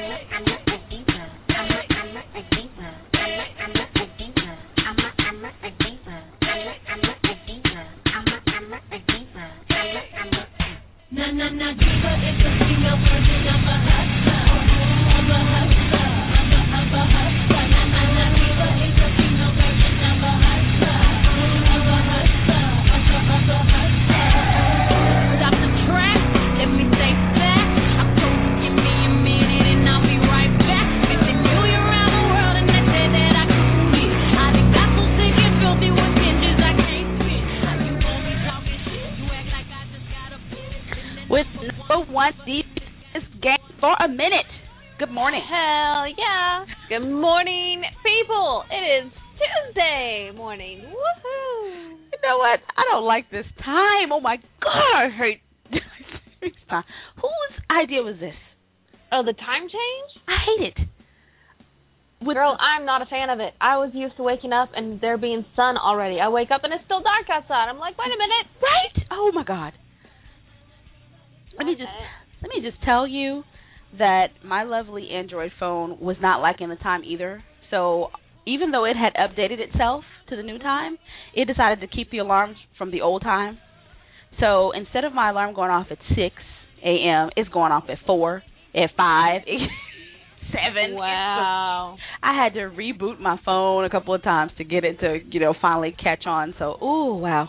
With number one deep this game for a minute. Good morning. Hell yeah. Good morning, people. It is Tuesday morning. Woohoo. You know what? I don't like this time. Oh, my God. I hate this time. Whose idea was this? Oh, the time change? I hate it. Girl, I'm not a fan of it. I was used to waking up and there being sun already. I wake up and it's still dark outside. I'm like, wait a minute. Right? Oh, my God. Let me just tell you that my lovely Android phone was not liking the time either. So even though it had updated itself to the new time, it decided to keep the alarms from the old time. So instead of my alarm going off at 6 a.m., it's going off at 4, at 5, 7. Wow. I had to reboot my phone a couple of times to get it to, finally catch on. So, ooh, wow.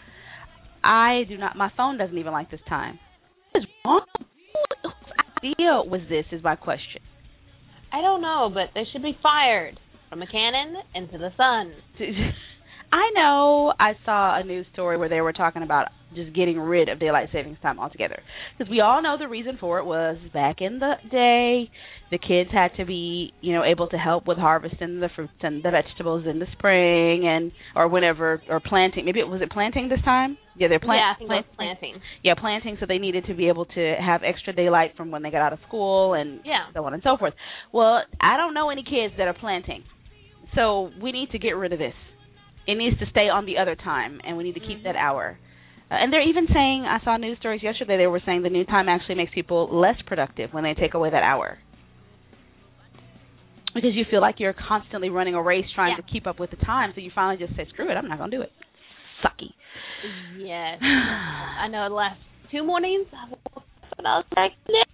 My phone doesn't even like this time. What is wrong? Whose idea was this is my question. I don't know, but they should be fired from a cannon into the sun. I know I saw a news story where they were talking about just getting rid of daylight savings time altogether. Because we all know the reason for it was back in the day, the kids had to be, able to help with harvesting the fruits and the vegetables in the spring or whenever, or planting. Maybe was it planting this time? Yeah, they're planting. Yeah, I think it was planting. Yeah, planting, so they needed to be able to have extra daylight from when they got out of school and so on and so forth. Well, I don't know any kids that are planting, so we need to get rid of this. It needs to stay on the other time, and we need to keep that hour. And they're even saying, I saw news stories yesterday, they were saying the new time actually makes people less productive when they take away that hour. Because you feel like you're constantly running a race trying to keep up with the time, so you finally just say, screw it, I'm not going to do it. Sucky. Yes. I know the last 2 mornings I woke up and I was like,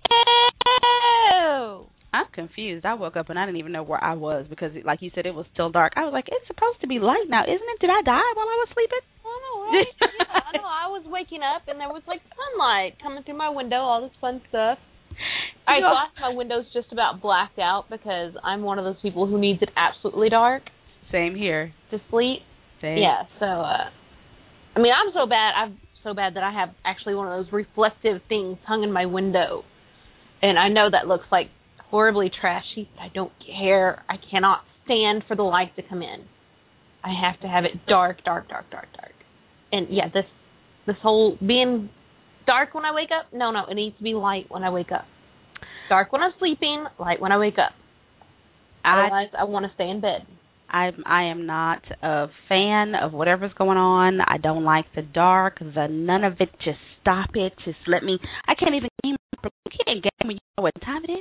no. I'm confused. I woke up and I didn't even know where I was because, like you said, it was still dark. I was like, it's supposed to be light now, isn't it? Did I die while I was sleeping? I don't know, right? Yeah, I know. I was waking up and there was, sunlight coming through my window, all this fun stuff. All right, so my window's just about blacked out because I'm one of those people who needs it absolutely dark. Same here. To sleep. Same. Yeah, so, I'm so bad that I have actually one of those reflective things hung in my window. And I know that looks like horribly trashy, but I don't care. I cannot stand for the light to come in. I have to have it dark. And yeah, this whole being dark when I wake up, no, it needs to be light when I wake up. Dark when I'm sleeping, light when I wake up. Otherwise, I want to stay in bed. I am not a fan of whatever's going on. I don't like the dark, none of it. Just stop it. Just let me. I can't even game. You can't game when you know what time it is.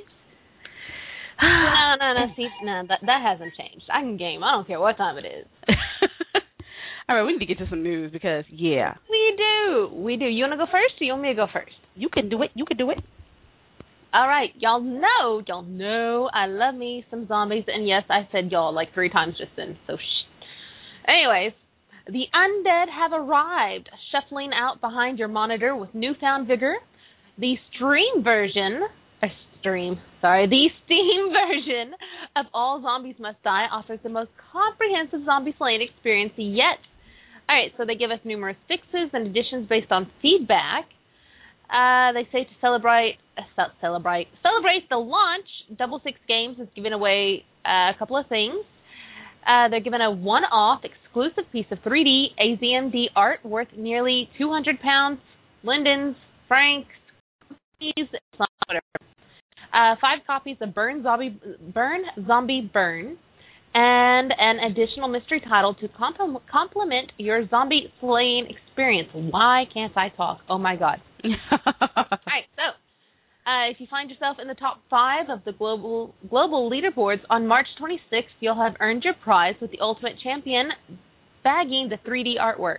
No. See, that hasn't changed. I can game. I don't care what time it is. All right, we need to get to some news because, yeah. We do. You want to go first or you want me to go first? You can do it. All right. Y'all know I love me some zombies. And yes, I said y'all like 3 times just then. So, Anyways, the undead have arrived, shuffling out behind your monitor with newfound vigor. The Steam version of All Zombies Must Die offers the most comprehensive zombie slaying experience yet. All right, so they give us numerous fixes and additions based on feedback. They say to celebrate the launch, Double Six Games is giving away a couple of things. They're giving a one-off exclusive piece of 3D AZMD art worth nearly £200, lindens, francs, whatever. 5 copies of Burn Zombie Burn, and an additional mystery title to complement your zombie slaying experience. Why can't I talk? Oh my God. All right, so If you find yourself in the top 5 of the global leaderboards on March 26th, you'll have earned your prize with the Ultimate Champion bagging the 3D artwork.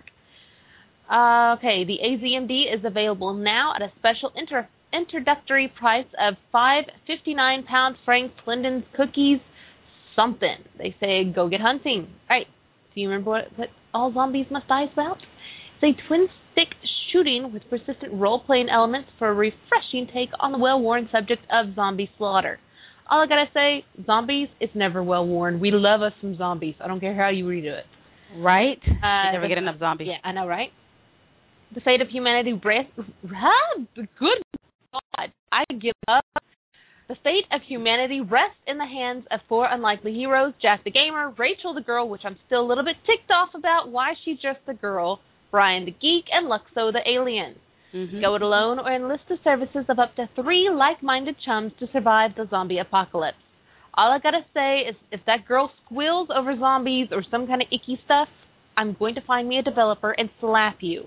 Okay, the AZMD is available now at a special introductory price of £5.59 Frank Linden's Cookies something. They say go get hunting. All right, do you remember what All Zombies Must Die is about? It's a twin-stick shooting with persistent role-playing elements for a refreshing take on the well-worn subject of zombie slaughter. All I gotta say, zombies, it's never well-worn. We love us some zombies. I don't care how you redo it. Right? You never get enough zombies. Yeah, I know, right? The fate of humanity good God, I give up. The fate of humanity rests in the hands of 4 unlikely heroes, Jack the Gamer, Rachel the Girl, which I'm still a little bit ticked off about, why she's just the girl, Brian the Geek, and Luxo the Alien. Mm-hmm. Go it alone or enlist the services of up to 3 like-minded chums to survive the zombie apocalypse. All I gotta say is if that girl squeals over zombies or some kind of icky stuff, I'm going to find me a developer and slap you.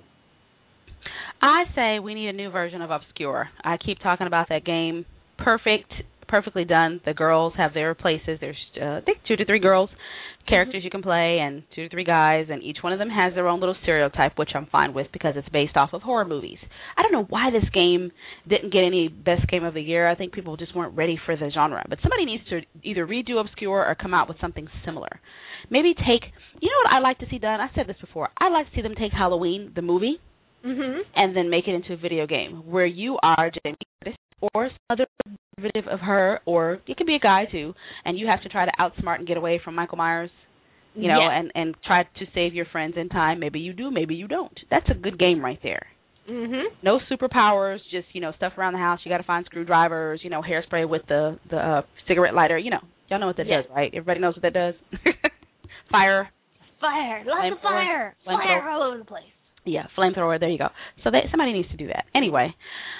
I say we need a new version of Obscure. I keep talking about that game. Perfectly done. The girls have their places. There's, I think, 2 to 3 girls, characters you can play, and 2 to 3 guys, and each one of them has their own little stereotype, which I'm fine with because it's based off of horror movies. I don't know why this game didn't get any Best Game of the Year. I think people just weren't ready for the genre. But somebody needs to either redo Obscure or come out with something similar. Maybe take, you know what I'd like to see done? I said this before. I'd like to see them take Halloween, the movie, and then make it into a video game where you are Jamie Curtis or some other derivative of her, or it could be a guy too, and you have to try to outsmart and get away from Michael Myers, you know, and try to save your friends in time. Maybe you do, maybe you don't. That's a good game right there. No superpowers, just, you know, stuff around the house. You got to find screwdrivers, you know, hairspray with the cigarette lighter. You know, y'all know what that does, right? Everybody knows what that does. Fire, lots of fire all over the place. Yeah, flamethrower. There you go. So somebody needs to do that. Anyway.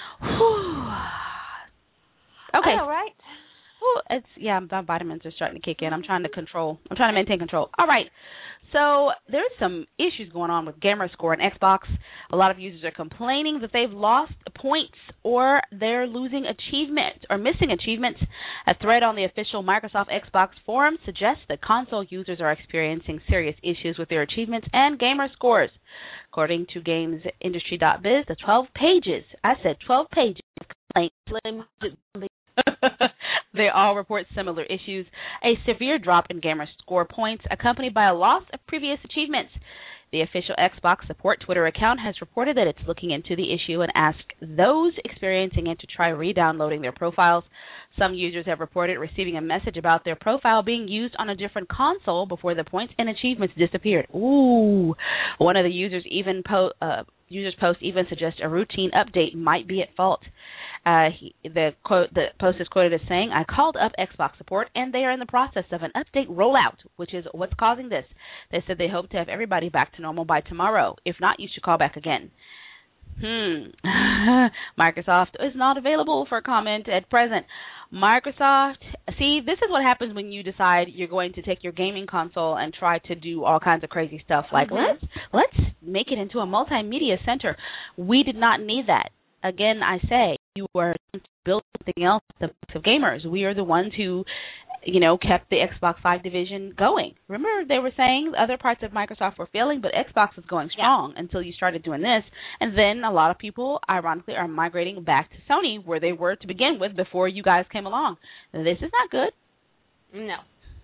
Okay. All right. My vitamins are starting to kick in. I'm trying to maintain control. All right. So there's some issues going on with Gamerscore and Xbox. A lot of users are complaining that they've lost points or they're losing achievements or missing achievements. A thread on the official Microsoft Xbox forum suggests that console users are experiencing serious issues with their achievements and gamer scores. According to GamesIndustry.biz, the 12 pages of complaints, they all report similar issues, a severe drop in gamer score points accompanied by a loss of previous achievements. The official Xbox support Twitter account has reported that it's looking into the issue and asked those experiencing it to try re-downloading their profiles. Some users have reported receiving a message about their profile being used on a different console before the points and achievements disappeared. Ooh. One of the users post even suggests a routine update might be at fault. The post is quoted as saying, "I called up Xbox support, and they are in the process of an update rollout, which is what's causing this. They said they hope to have everybody back to normal by tomorrow. If not, you should call back again." Microsoft is not available for comment at present. Microsoft, see, this is what happens when you decide you're going to take your gaming console and try to do all kinds of crazy stuff. Like, let's make it into a multimedia center. We did not need that. Again, I say, you are building something else of gamers. We are the ones who, kept the Xbox 5 division going. Remember, they were saying other parts of Microsoft were failing, but Xbox was going strong until you started doing this. And then a lot of people, ironically, are migrating back to Sony, where they were to begin with before you guys came along. This is not good. No.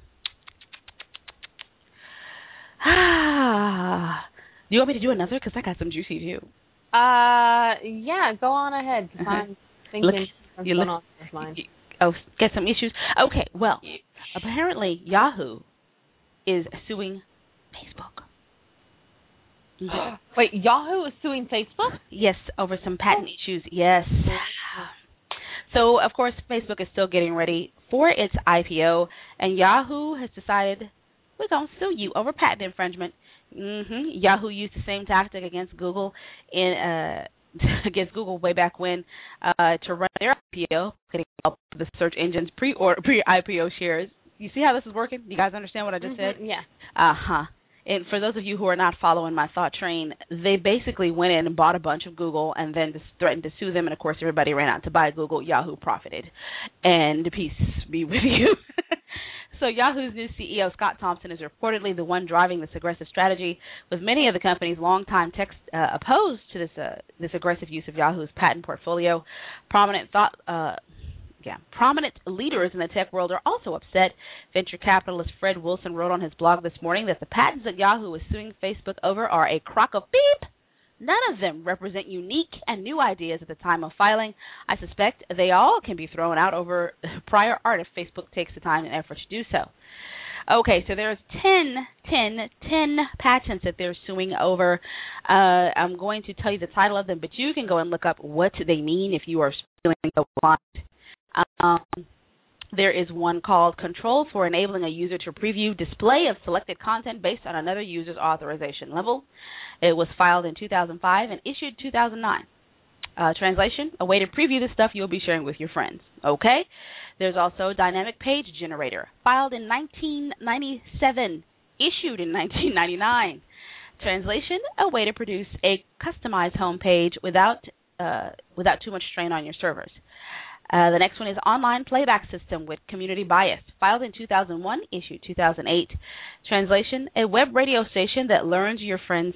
Do you want me to do another? Because I got some juicy too. Yeah, go on ahead. I'm thinking what's going on with mine. Get some issues? Okay, well, apparently Yahoo is suing Facebook. Wait, Yahoo is suing Facebook? Yes, over some patent issues, yes. So, of course, Facebook is still getting ready for its IPO, and Yahoo has decided, we're going to sue you over patent infringement. Yahoo used the same tactic against Google way back when to run their IPO, getting up the search engine's pre-IPO shares. You see how this is working? You guys understand what I just said? Yeah. And for those of you who are not following my thought train, they basically went in and bought a bunch of Google and then just threatened to sue them. And, of course, everybody ran out to buy Google. Yahoo profited. And peace be with you. So Yahoo's new CEO, Scott Thompson, is reportedly the one driving this aggressive strategy, with many of the company's longtime techs opposed to this aggressive use of Yahoo's patent portfolio. Prominent leaders in the tech world are also upset. Venture capitalist Fred Wilson wrote on his blog this morning that the patents that Yahoo is suing Facebook over are a crock of beep. None of them represent unique and new ideas at the time of filing. I suspect they all can be thrown out over prior art if Facebook takes the time and effort to do so. Okay, so there's 10 patents that they're suing over. I'm going to tell you the title of them, but you can go and look up what they mean if you are feeling so blind. There is one called Control for Enabling a User to Preview Display of Selected Content Based on Another User's Authorization Level. It was filed in 2005 and issued 2009. Translation, a way to preview the stuff you'll be sharing with your friends. Okay? There's also Dynamic Page Generator, filed in 1997, issued in 1999. Translation, a way to produce a customized home page without too much strain on your servers. The next one is Online Playback System with Community Bias, filed in 2001, issued 2008. Translation, a web radio station that learns your friend's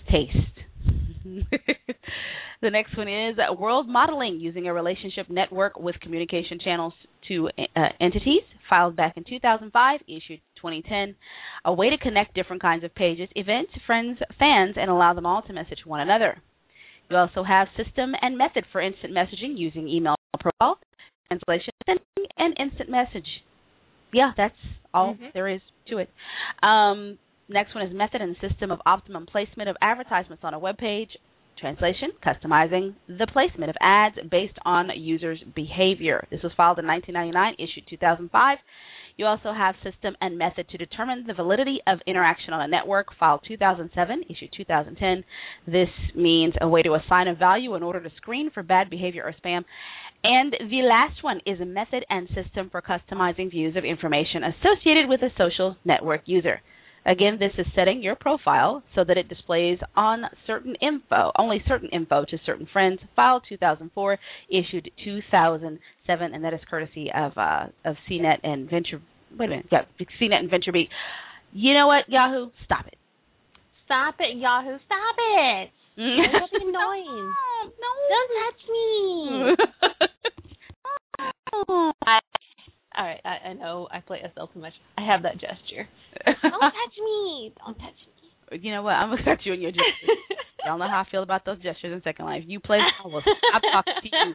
taste. The next one is World Modeling, using a relationship network with communication channels to entities, filed back in 2005, issued 2010. A way to connect different kinds of pages, events, friends, fans, and allow them all to message one another. You also have System and Method for instant messaging using email profile, translation, sending, and instant message. Yeah, that's all there is to it. Next one is Method and System of Optimum Placement of Advertisements on a web page. Translation, customizing the placement of ads based on users' behavior. This was filed in 1999, issued 2005. You also have System and Method to determine the validity of interaction on a network, filed 2007, issued 2010. This means a way to assign a value in order to screen for bad behavior or spam. And the last one is a Method and System for customizing views of information associated with a social network user. Again, this is setting your profile so that it displays on only certain info to certain friends. Filed 2004, issued 2007, and that is courtesy of CNET and Venture. Wait a minute, yeah, CNET and VentureBeat. You know what, Yahoo? Stop it. Stop it, Yahoo! Stop it! That's annoying. No, don't touch me. All right, I know I play SL too much. I have that gesture. Don't touch me. Don't touch me. You know what? I'm going to touch you in your gestures. Y'all know how I feel about those gestures in Second Life. You play I will stop talking to you.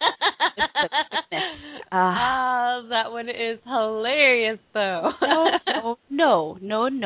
That one is hilarious, though. No.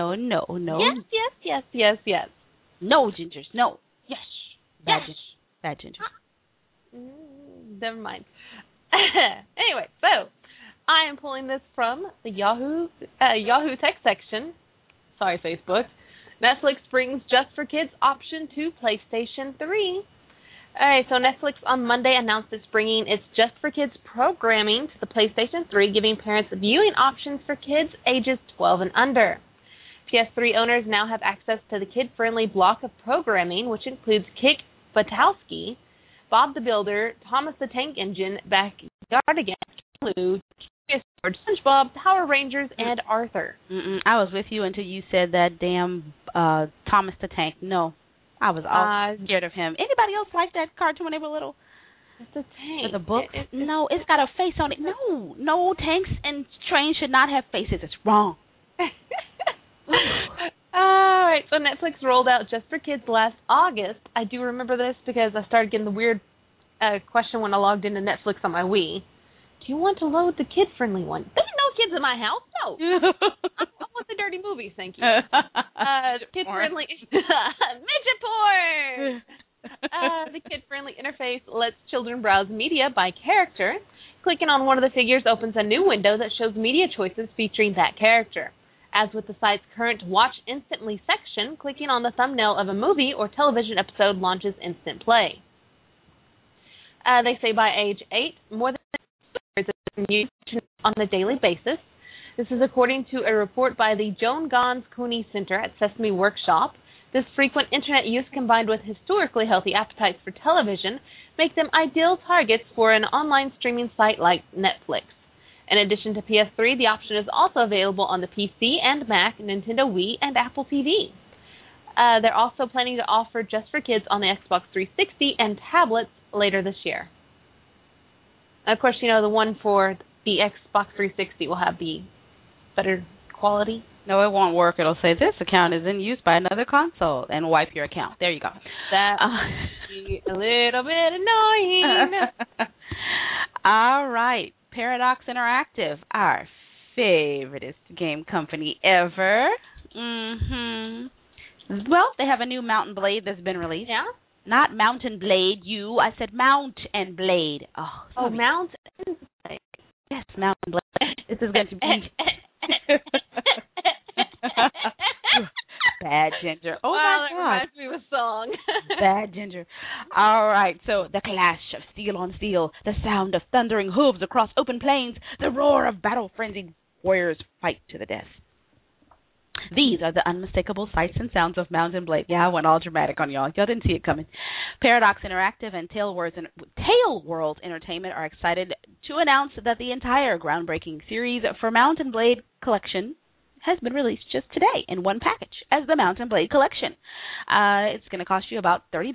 Yes. No, Gingers. No. Yes. Bad Gingers. Never mind. Anyway, so I am pulling this from the Yahoo Tech section. Sorry, Facebook. Netflix brings Just for Kids option to PlayStation 3. Alright, so Netflix on Monday announced it's bringing its Just for Kids programming to the PlayStation 3, giving parents viewing options for kids ages 12 and under. PS3 owners now have access to the kid-friendly block of programming, which includes Kick Buttowski, Bob the Builder, Thomas the Tank Engine, Backyard Again, Lou, SpongeBob, Power Rangers, and Arthur. I was with you until you said that damn Thomas the Tank. No, I was all scared of him. Anybody else like that cartoon when they were little? It's a tank. With a book? No, it's got a face on it. No, tanks and trains should not have faces. It's wrong. All right, so Netflix rolled out Just for Kids last August. I do remember this because I started getting the weird question when I logged into Netflix on my Wii. Do you want to load the kid-friendly one? There's no kids in my house. No. I want the dirty movies, thank you. Kid-friendly midget porn. The kid-friendly interface lets children browse media by character. Clicking on one of the figures opens a new window that shows media choices featuring that character. As with the site's current Watch Instantly section, clicking on the thumbnail of a movie or television episode launches instant play. They say by age 8, more than on a daily basis. This is according to a report by the Joan Gons Cooney Center at Sesame Workshop. This frequent internet use combined with historically healthy appetites for television make them ideal targets for an online streaming site like Netflix. In addition to PS3, the option is also available on the PC and Mac, Nintendo Wii, and Apple TV. They're also planning to offer Just for Kids on the Xbox 360 and tablets later this year. And of course, the one for the Xbox 360 will have the better quality. No, it won't work. It'll say this account is in use by another console and wipe your account. There you go. That would be a little bit annoying. All right. Paradox Interactive, our favoriteest game company ever. Well, they have a new Mountain Blade that's been released. Yeah? Not Mountain Blade, I said Mount and Blade. Mountain Blade. Yes, Mountain Blade. This is going to be... Bad Ginger. Oh, my God. That reminds me of a song. Bad Ginger. All right, so the clash of steel on steel, the sound of thundering hooves across open plains, the roar of battle-frenzied warriors fight to the death. These are the unmistakable sights and sounds of Mountain Blade. Yeah, I went all dramatic on y'all. Y'all didn't see it coming. Paradox Interactive and Tale World Entertainment are excited to announce that the entire groundbreaking series for Mountain Blade Collection has been released just today in one package as the Mountain Blade Collection. It's going to cost you about $30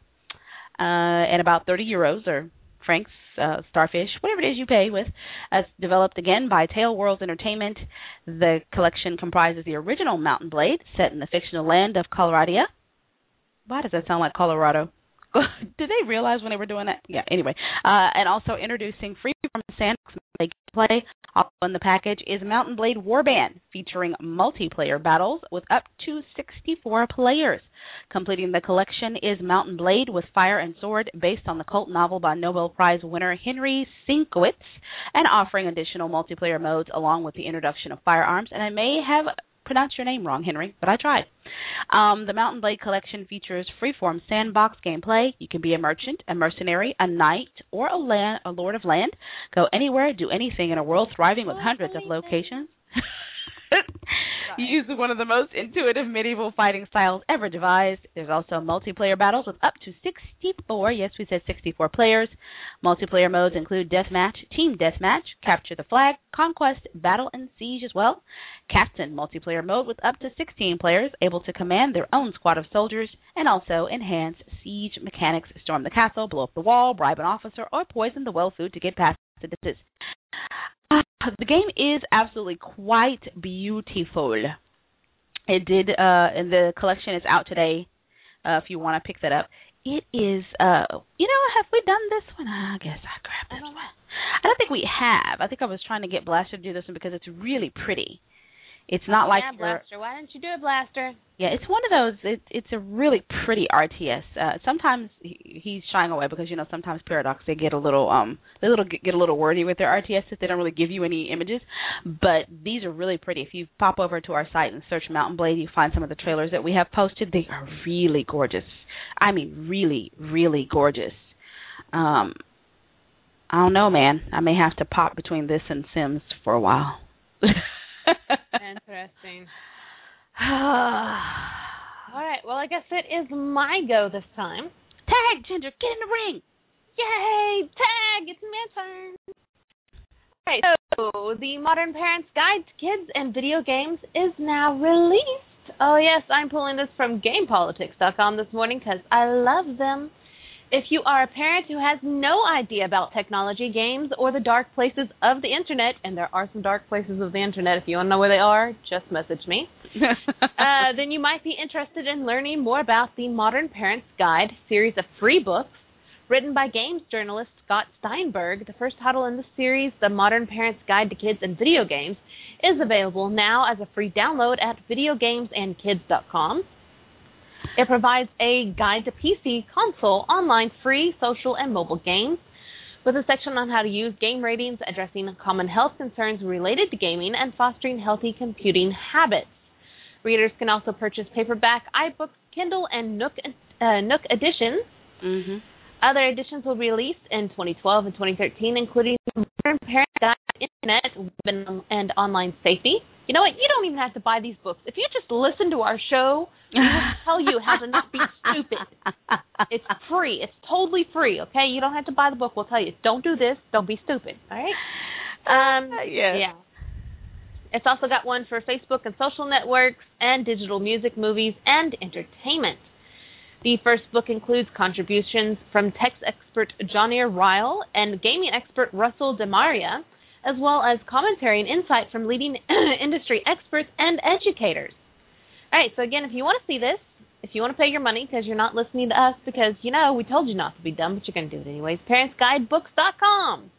and about 30 euros or francs, starfish, whatever it is you pay with. It's developed again by Tale World Entertainment. The collection comprises the original Mountain Blade set in the fictional land of Coloradia. Why does that sound like Colorado? Did they realize when they were doing that? Yeah, anyway. And also introducing Freeform Sandbox gameplay. Also in the package is Mountain Blade Warband, featuring multiplayer battles with up to 64 players. Completing the collection is Mountain Blade with Fire and Sword, based on the cult novel by Nobel Prize winner Henry Sienkiewicz, and offering additional multiplayer modes along with the introduction of firearms. And I may have pronounced your name wrong, Henry, but I tried. The Mountain Blade collection features freeform sandbox gameplay. You can be a merchant, a mercenary, a knight, or a lord of land. Go anywhere, do anything in a world thriving with hundreds of locations. You use one of the most intuitive medieval fighting styles ever devised. There's also multiplayer battles with up to 64, yes, we said 64 players. Multiplayer modes include Deathmatch, Team Deathmatch, Capture the Flag, Conquest, Battle, and Siege as well. Captain multiplayer mode with up to 16 players able to command their own squad of soldiers, and also enhanced siege mechanics, storm the castle, blow up the wall, bribe an officer, or poison the well food to get past the defenses. The game is absolutely quite beautiful. It did, and the collection is out today if you want to pick that up. It is, have we done this one? I guess I grabbed this one. I don't think we have. I think I was trying to get Blaster to do this one because it's really pretty. It's not like Blaster. Why didn't you do it, Blaster? Yeah, it's one of those. It's a really pretty RTS. Sometimes he's shying away because sometimes Paradox they get a little get a little wordy with their RTSs. They don't really give you any images, but these are really pretty. If you pop over to our site and search Mountain Blade, you find some of the trailers that we have posted. They are really gorgeous. I mean, really, really gorgeous. I don't know, man. I may have to pop between this and Sims for a while. Interesting. All right. Well, I guess it is my go this time. Tag, Ginger, get in the ring. Yay! Tag! It's my turn. All right. So, the Modern Parents Guide to Kids and Video Games is now released. Oh, yes. I'm pulling this from GamePolitics.com this morning because I love them. If you are a parent who has no idea about technology, games, or the dark places of the Internet, and there are some dark places of the Internet, if you want to know where they are, just message me, then you might be interested in learning more about the Modern Parents Guide series of free books written by games journalist Scott Steinberg. The first title in the series, The Modern Parents Guide to Kids and Video Games, is available now as a free download at videogamesandkids.com. It provides a guide to PC, console, online, free, social, and mobile games, with a section on how to use game ratings, addressing common health concerns related to gaming, and fostering healthy computing habits. Readers can also purchase paperback, iBooks, Kindle, and Nook editions. Mm-hmm. Other editions will be released in 2012 and 2013, including the Modern Parent Guide to Internet, Web, and Online Safety. You know what? You don't even have to buy these books. If you just listen to our show We will tell you how to not be stupid. It's free. It's totally free, okay? You don't have to buy the book. We'll tell you, don't do this. Don't be stupid, all right? Yeah. It's also got one for Facebook and social networks and digital music, movies, and entertainment. The first book includes contributions from tech expert Johnny Ryle and gaming expert Russell DeMaria, as well as commentary and insight from leading industry experts and educators. All right, so again, if you want to see this, if you want to pay your money because you're not listening to us because, we told you not to be dumb, but you're going to do it anyways, parentsguidebooks.com.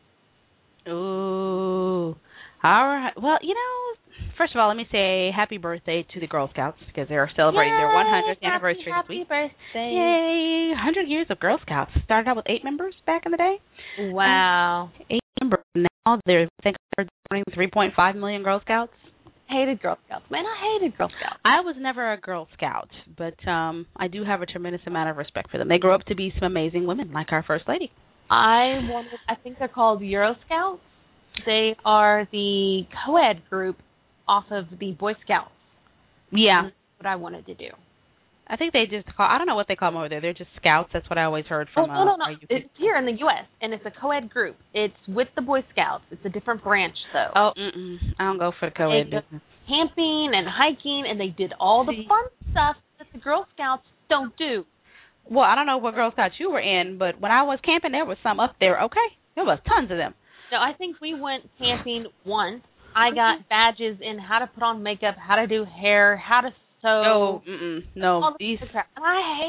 Ooh. All right. Well, first of all, let me say happy birthday to the Girl Scouts because they are celebrating their 100th anniversary this week. Happy birthday. Yay. 100 years of Girl Scouts. Started out with 8 members back in the day. Wow. 8 members. Now they're 3.5 million Girl Scouts. Hated Girl Scouts. Man, I hated Girl Scouts. I was never a Girl Scout, but I do have a tremendous amount of respect for them. They grow up to be some amazing women like our First Lady. I think they're called Euro Scouts. They are the co-ed group off of the Boy Scouts. Yeah. That's what I wanted to do. I think they just I don't know what they call them over there. They're just scouts. That's what I always heard from. No. It's here in the U.S., and it's a co-ed group. It's with the Boy Scouts. It's a different branch, though. Oh, I don't go for the co-ed business. Camping and hiking, and they did all the fun stuff that the Girl Scouts don't do. Well, I don't know what Girl Scouts you were in, but when I was camping, there was some up there, okay? There was tons of them. No, I think we went camping once. I got badges in how to put on makeup, how to do hair, how to sew. No. Crap. And I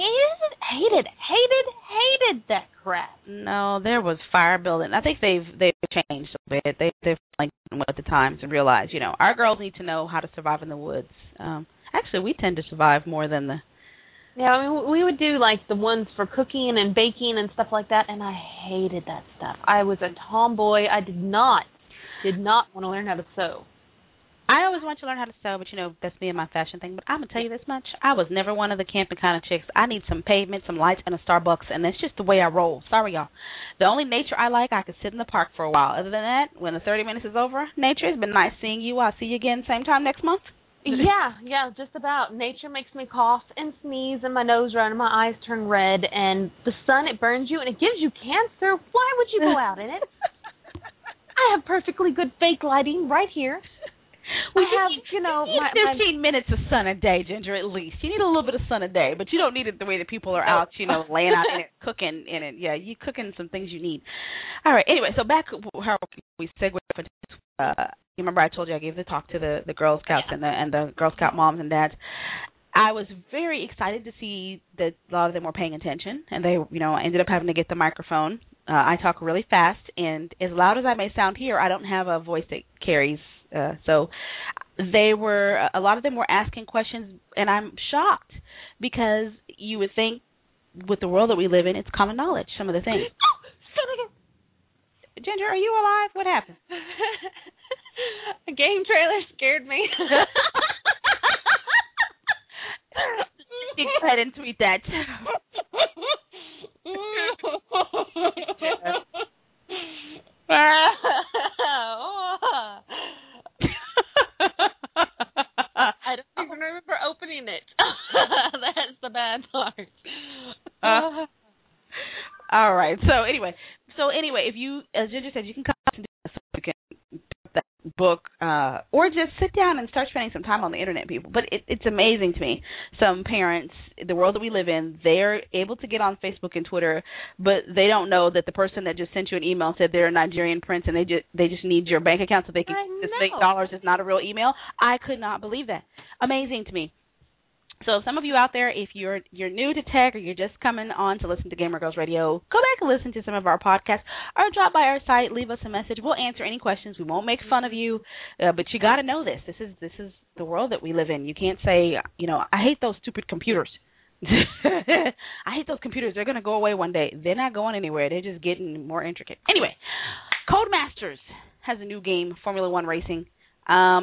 hated that crap. No, there was fire building. I think they've changed a bit. They've like with the times and realized, our girls need to know how to survive in the woods. Actually, we tend to survive more than the. Yeah, I mean, we would do like the ones for cooking and baking and stuff like that, and I hated that stuff. I was a tomboy. I did not want to learn how to sew. I always wanted to learn how to sew, but that's me and my fashion thing. But I'm gonna tell you this much: I was never one of the camping kind of chicks. I need some pavement, some lights, and a Starbucks, and that's just the way I roll. Sorry, y'all. The only nature I like, I could sit in the park for a while. Other than that, when the 30 minutes is over, nature, it's been nice seeing you. I'll see you again same time next month. Yeah, just about. Nature makes me cough and sneeze, and my nose run, and my eyes turn red, and the sun, it burns you, and it gives you cancer. Why would you go out in it? I have perfectly good fake lighting right here. You need 15 minutes of sun a day, Ginger, at least. You need a little bit of sun a day, but you don't need it the way that people are out, laying out in it, cooking in it. Yeah, you cooking some things you need. All right, anyway, so back how we segue for you remember I told you I gave the talk to the Girl Scouts and the Girl Scout moms and dads. I was very excited to see that a lot of them were paying attention, and they, I ended up having to get the microphone. I talk really fast, and as loud as I may sound here, I don't have a voice that carries. So a lot of them were asking questions, and I'm shocked because you would think with the world that we live in, it's common knowledge, some of the things. Ginger, are you alive? What happened? A game trailer scared me. You go ahead and tweet that. I don't even remember opening it. That's the bad part. All right. So anyway, if you, as Ginger said, you can come and do that book, or just sit down and start spending some time on the internet, people. But it's amazing to me. Some parents, the world that we live in, they're able to get on Facebook and Twitter, but they don't know that the person that just sent you an email and said they're a Nigerian prince and they just need your bank account so they can just fake dollars is not a real email. I could not believe that. Amazing to me. So some of you out there, if you're new to tech or you're just coming on to listen to Gamer Girls Radio, go back and listen to some of our podcasts or drop by our site, leave us a message. We'll answer any questions. We won't make fun of you, but you got to know this. This is the world that we live in. You can't say, I hate those stupid computers. I hate those computers. They're going to go away one day. They're not going anywhere. They're just getting more intricate. Anyway, Codemasters has a new game, Formula One Racing.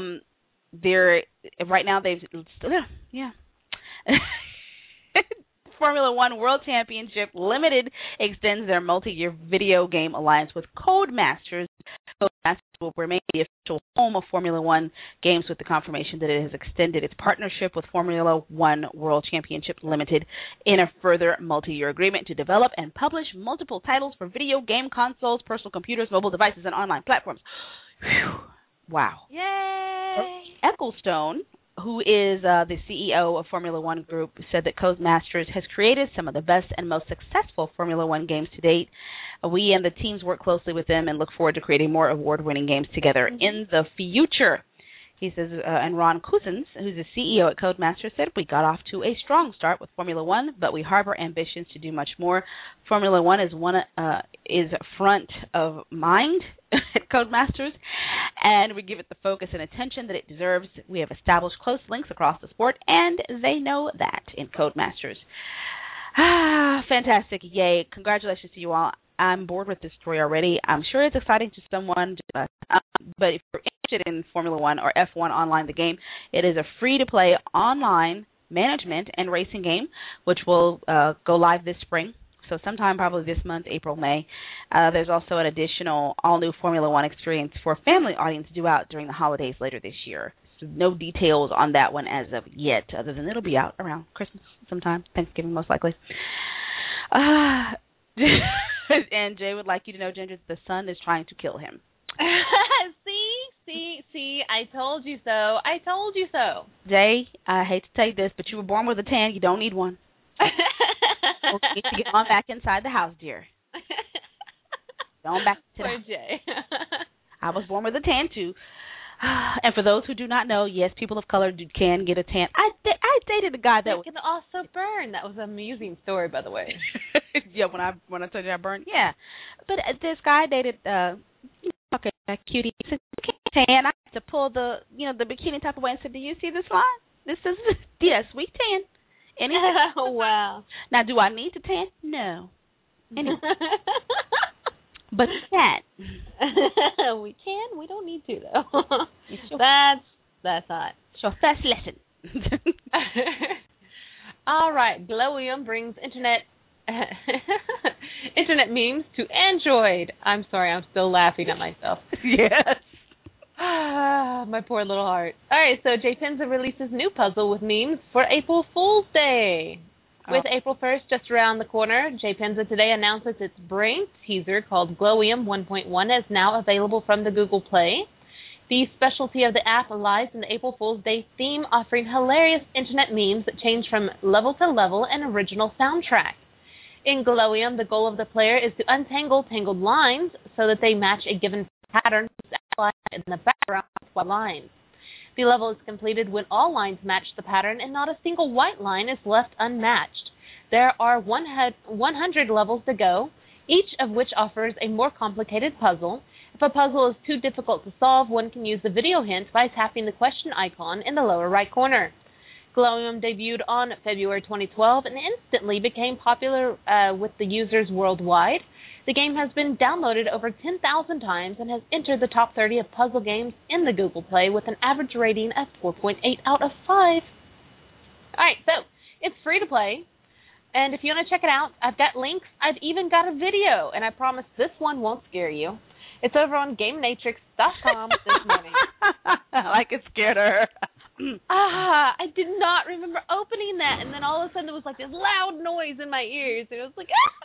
They're right now Formula One World Championship Limited extends their multi-year video game alliance with Codemasters. Codemasters will remain the official home of Formula One games with the confirmation that it has extended its partnership with Formula One World Championship Limited in a further multi-year agreement to develop and publish multiple titles for video game consoles, personal computers, mobile devices, and online platforms. Whew. Wow. Yay! Ecclestone, who is the CEO of Formula One Group, said that Codemasters has created some of the best and most successful Formula One games to date. We and the teams work closely with them and look forward to creating more award-winning games together in the future. He says, and Ron Cousins, who's the CEO at Codemasters, said, we got off to a strong start with Formula One, but we harbor ambitions to do much more. Formula One is front of mind at Codemasters, and we give it the focus and attention that it deserves. We have established close links across the sport, and they know that in Codemasters. Fantastic. Yay. Congratulations to you all. I'm bored with this story already. I'm sure it's exciting to someone, but if you're interested in Formula One or F1 Online, the game, it is a free-to-play online management and racing game, which will go live this spring. So sometime probably this month, April, May. There's also an additional all-new Formula One experience for a family audience due out during the holidays later this year. So no details on that one as of yet, other than it'll be out around Christmas sometime, Thanksgiving most likely. And Jay would like you to know, Ginger, that the sun is trying to kill him. See, I told you so. Jay, I hate to tell you this, but you were born with a tan. You don't need one. We'll get you on back inside the house, dear. Going back to Poor Jay. I was born with a tan, too. And for those who do not know, yes, people of color can get a tan. I dated a guy that can also burn. That was an amusing story, by the way. Yeah, when I told you I burned, yeah. But this guy dated, okay, a cutie. He said, you can't tan. I had to pull the bikini top away and said, do you see this line? This is, yes, we tan. Oh, wow. Now, do I need to tan? No. Anyway. But that we can. We don't need to though. That's hot. So first lesson. All right. Glowium brings internet memes to Android. I'm sorry. I'm still laughing at myself. Yes. My poor little heart. All right. So JPenza releases new puzzle with memes for April Fool's Day. With April 1st just around the corner, JPenza today announces its brain teaser called Glowium 1.1 is now available from the Google Play. The specialty of the app lies in the April Fool's Day theme, offering hilarious internet memes that change from level to level and original soundtrack. In Glowium, the goal of the player is to untangle tangled lines so that they match a given pattern in the background of lines. The level is completed when all lines match the pattern and not a single white line is left unmatched. There are 100 levels to go, each of which offers a more complicated puzzle. If a puzzle is too difficult to solve, one can use the video hint by tapping the question icon in the lower right corner. Glowium debuted on February 2012 and instantly became popular with the users worldwide. The game has been downloaded over 10,000 times and has entered the top 30 of puzzle games in the Google Play with an average rating of 4.8 out of 5. All right, so it's free to play, and if you want to check it out, I've got links. I've even got a video, and I promise this one won't scare you. It's over on GameNatrix.com this morning. Like it scared her. I did not remember opening that, and then all of a sudden there was like this loud noise in my ears, and it was like,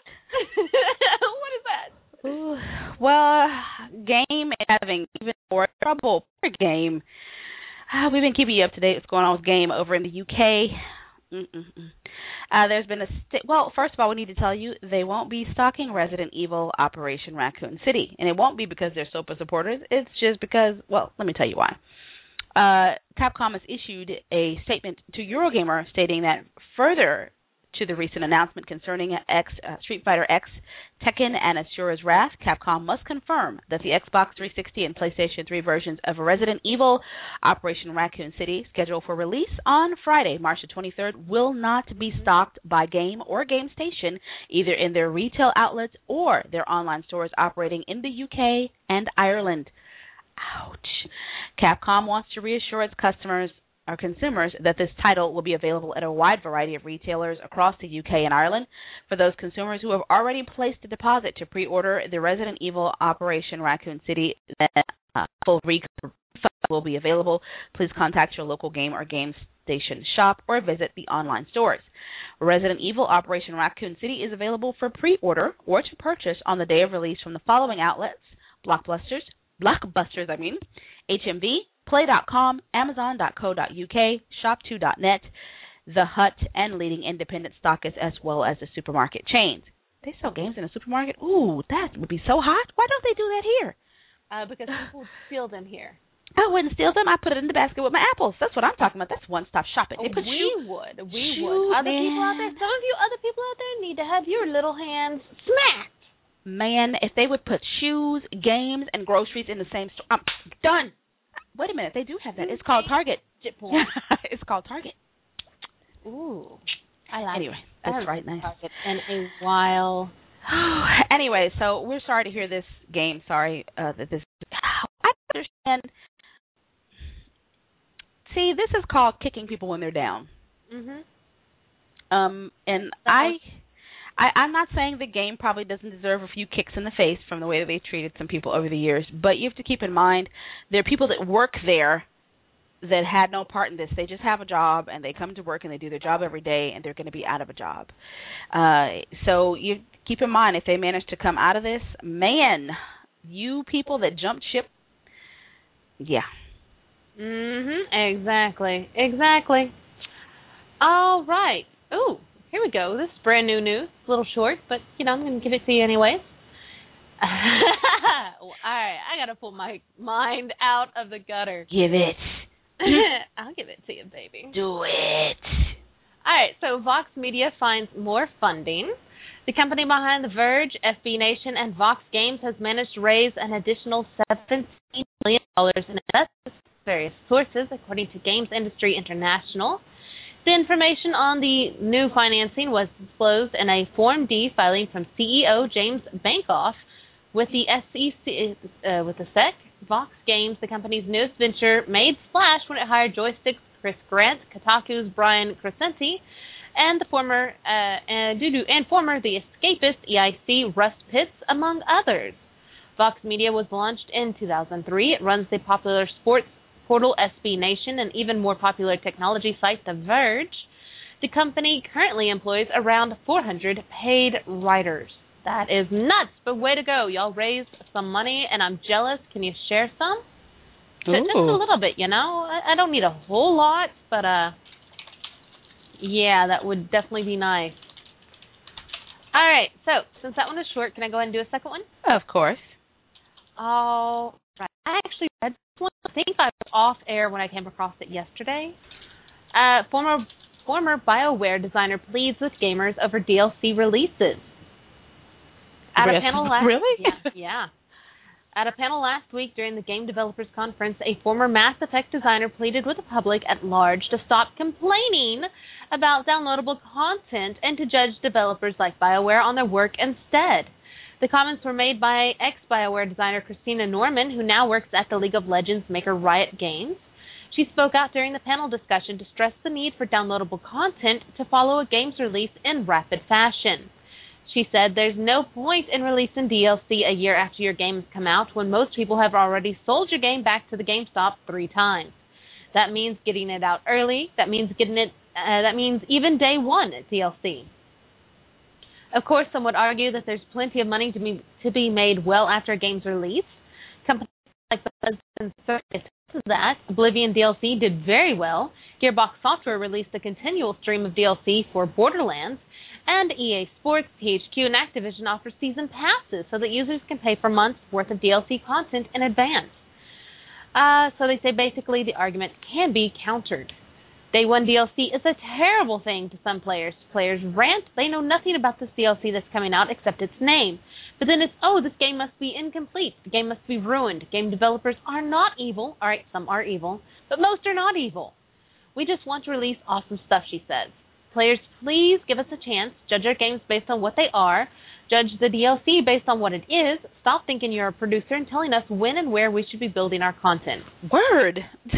what is that? Ooh. Well, Game is having even more trouble. Poor Game. We've been keeping you up to date what's going on with Game over in the UK. There's been well, first of all, we need to tell you they won't be stocking Resident Evil Operation Raccoon City. And it won't be because they're SOPA supporters. It's just because, well, let me tell you why. Capcom has issued a statement to Eurogamer stating that further to the recent announcement concerning Street Fighter X, Tekken, and Asura's Wrath, Capcom must confirm that the Xbox 360 and PlayStation 3 versions of Resident Evil Operation Raccoon City, scheduled for release on Friday, March the 23rd, will not be stocked by Game or GameStation, either in their retail outlets or their online stores operating in the UK and Ireland. Ouch. Capcom wants to reassure its customers our consumers that this title will be available at a wide variety of retailers across the UK and Ireland. For those consumers who have already placed a deposit to pre-order the Resident Evil Operation Raccoon City, full refund will be available. Please contact your local game or game station shop or visit the online stores. Resident Evil Operation Raccoon City is available for pre-order or to purchase on the day of release from the following outlets: Blockbusters, HMV, Play.com, Amazon.co.uk, Shop2.net, The Hut, and leading independent stockists as well as the supermarket chains. They sell games in a supermarket? Ooh, that would be so hot. Why don't they do that here? Because people steal them here. I wouldn't steal them. I put it in the basket with my apples. That's what I'm talking about. That's one-stop shopping. They put We would. Other people out there, some of you other people out there need to have your little hands smacked. Man, if they would put shoes, games, and groceries in the same store, I'm done. Wait a minute. They do have that. It's called Target. It's called Target. Ooh. I like Anyway, that's right nice. Target in a while. Anyway, so we're sorry to hear this game. Sorry that this. I understand. See, this is called kicking people when they're down. And I'm not saying the game probably doesn't deserve a few kicks in the face from the way that they treated some people over the years, but you have to keep in mind there are people that work there that had no part in this. They just have a job, and they come to work, and they do their job every day, and they're going to be out of a job. So you keep in mind, if they manage to come out of this, man, you people that jumped ship, yeah. Exactly. All right. Ooh, here we go. This is brand new news. A little short, but, I'm going to give it to you anyways. All right. I got to pull my mind out of the gutter. Give it. I'll give it to you, baby. Do it. All right. So Vox Media finds more funding. The company behind The Verge, SB Nation, and Vox Games has managed to raise an additional $17 million in investments. Various sources, according to Games Industry International. The information on the new financing was disclosed in a Form D filing from CEO James Bankoff with the SEC. Vox Games, the company's newest venture, made splash when it hired Joystick's Chris Grant, Kotaku's Brian Crescenti, and former The Escapist EIC Russ Pitts, among others. Vox Media was launched in 2003. It runs the popular sports portal SB Nation and even more popular technology site The Verge. The company currently employs around 400 paid writers. That is nuts, but way to go. Y'all raised some money, and I'm jealous. Can you share some? Just a little bit, I don't need a whole lot, but yeah, that would definitely be nice. All right, so since that one is short, can I go ahead and do a second one? Of course. All right. I actually read this one. I think I was off air when I came across it yesterday. Former BioWare designer pleads with gamers over DLC releases. At a panel last Really? Yeah. At a panel last week during the Game Developers Conference, a former Mass Effect designer pleaded with the public at large to stop complaining about downloadable content and to judge developers like BioWare on their work instead. The comments were made by ex-BioWare designer Christina Norman, who now works at the League of Legends maker Riot Games. She spoke out during the panel discussion to stress the need for downloadable content to follow a game's release in rapid fashion. She said there's no point in releasing DLC a year after your game has come out when most people have already sold your game back to the GameStop 3 times. That means getting it out early. That means even day one at DLC. Of course, some would argue that there's plenty of money to be made well after a game's release. Companies like Bethesda and Circus that Oblivion DLC did very well. Gearbox Software released a continual stream of DLC for Borderlands, and EA Sports, THQ, and Activision offer season passes so that users can pay for months' worth of DLC content in advance. So they say basically the argument can be countered. Day one DLC is a terrible thing to some players. Players rant. They know nothing about this DLC that's coming out except its name. But then it's, this game must be incomplete. The game must be ruined. Game developers are not evil. All right, some are evil, but most are not evil. We just want to release awesome stuff, she says. Players, please give us a chance. Judge our games based on what they are. Judge the DLC based on what it is. Stop thinking you're a producer and telling us when and where we should be building our content. Word.